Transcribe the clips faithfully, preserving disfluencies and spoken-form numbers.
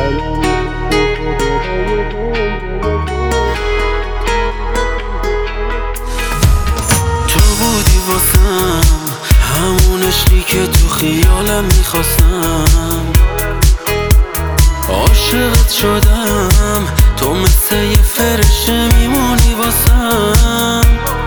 تو بودی واسم همون عشقی که تو خیالم میخواستم، عاشقت شدم، تو مثل یه فرشه میمونی واسم.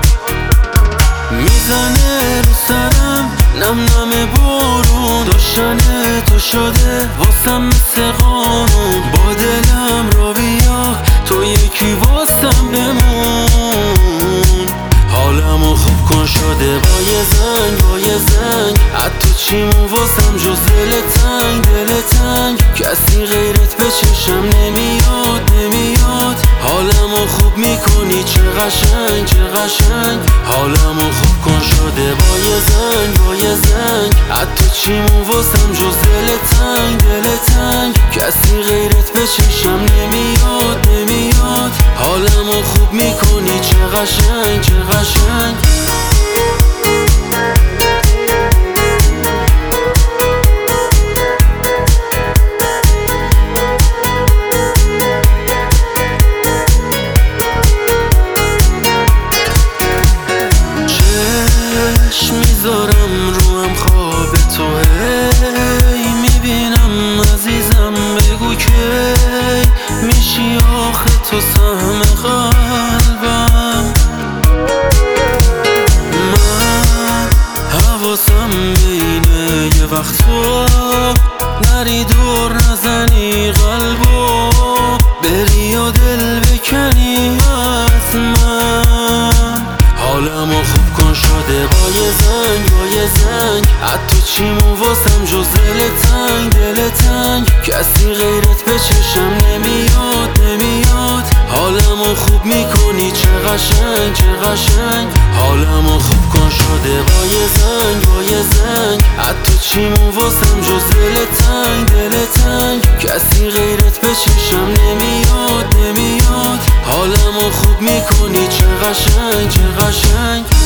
میزنه رو سرم نم نم بارون، داشتن تو شده واسم مثل قانون. با دلم را بیا تو یکی واسم بمون، حالمو خوب کن شده با یه زنگ با یه زنگ. حتی چیمون واسم جز دل تنگ دل تنگ، کسی غیرت به چشم نمیاد نمیاد. حالمو خوب میکنی چه قشنگ چه قشنگ، حالمو خوب کن شده با یه زنگ با یه زنگ. حتی چیمون واسم جز دل تنگ دل تنگ، کسی غیرت به چشم نمیاد نمیاد. حالمو خوب میکنی چه قشنگ چه قشنگ. میذارم رو هم خواب تو، هی میبینم عزیزم بگو که میشی آخه تو سهم قلبم. من حواسم بینه یه وقت تو نری دور نزنی قلبو، بری یا دل بکنی از من. حالمو خوب کن شده با یه زنگ با یه زنگ. حتی چیمون واسم جز دل تنگ دل تنگ، کسی غیرت به چشم نمیاد نمیاد. حالمو خوب میکنی چه قشنگ چه قشنگ، حالمو خوب کن شده با یه زنگ با یه زنگ. حتی چیمون واسم جز دل تنگ دل تنگ، کسی غیرت به چشم نمیاد نمیاد. حالمو خوب میکنی چه قشنگ چه قشنگ.